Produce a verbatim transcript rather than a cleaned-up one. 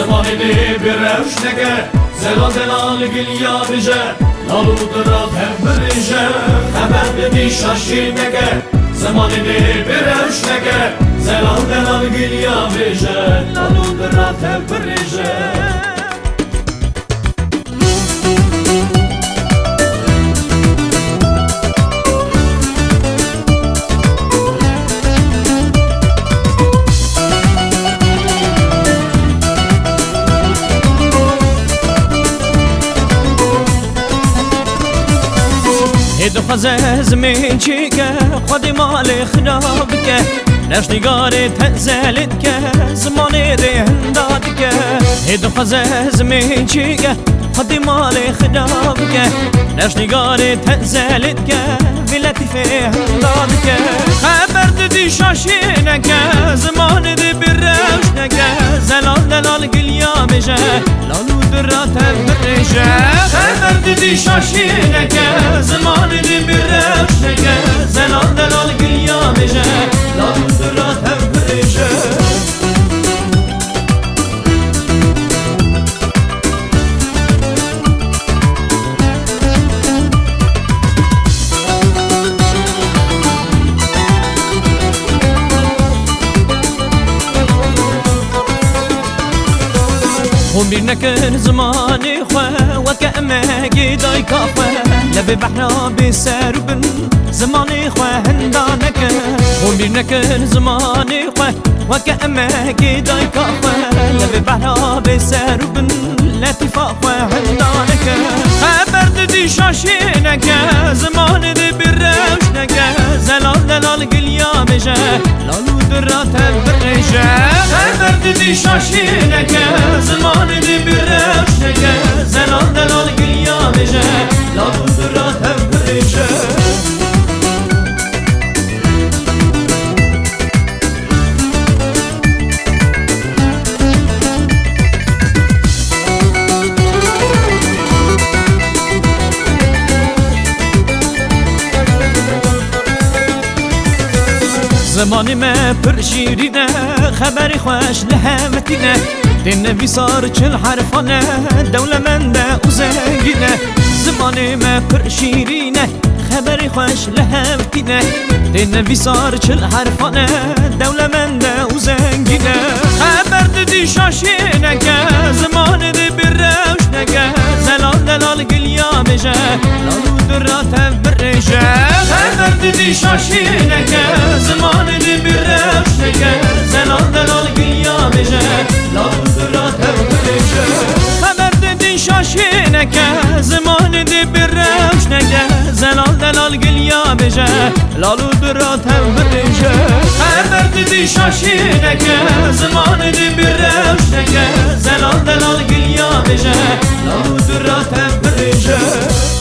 زمانی دی برش نگه زلال دلال گلیا بجه لالو درات هم بریجه خبر بدی شاشی نگه زمانی دی برش نگه زلال دلال گلیا بجه لالو درات هم بریجه هدو خزه زمین چی که خودی مال خراب که نش نگار تنزلت که زمان ده هنداد که هدو خزه زمین چی که خودی مال خراب که نش نگار تنزلت که ولتی فه هنداد که خبر دادی شاشی نکه زمان ده برش نکه زلال دلال گلیا بشه لالو درات برشه خبر دادی شاشی نکه زمان ده برش نکه زلال دلال گلیا بشه لالو درات برشه هم بیر نکن زمانی خواه وکه امگی دای کافه لب بحرا بسر بن زمانی خواه هندا نکن هم بیر نکن زمانی خواه وکه امگی دای کافه لب بحرا بسر بن لطیفا خواه هندا نکن خبر دادی شاشی نکن زمان دی برش نکن زلال دلال گلیا بشه لالو درات برشه خبر دادی شاشی نکن زمان دی برش نکن زلال دلال گلیا بشه لالو درات برشه زمانی ما پر شیرینه خبری خوش لحمتینه دین ویسار چل حرفانه دولمنده و زنگینه زمانی ما پر شیرینه خبری خوش لحمتینه دین ویسار چل حرفانه دولمنده و زنگینه خبر دادی شاشی نکه زمان دی برش نکه زلال دلال گلیا بشه لالو درات برشه خبر دادی شاشی نکه زمان دی برش نکه زلال دلال گلیا بشه لالو درات برشه خبر دادی شاشی نکه زمان دی برش نکه زلال دلال گلیا بشه لالو درات برشه خبر دادی شاشی نکه زمان دی برش نکه زلال دلال گلیا بشه لالو درات برشه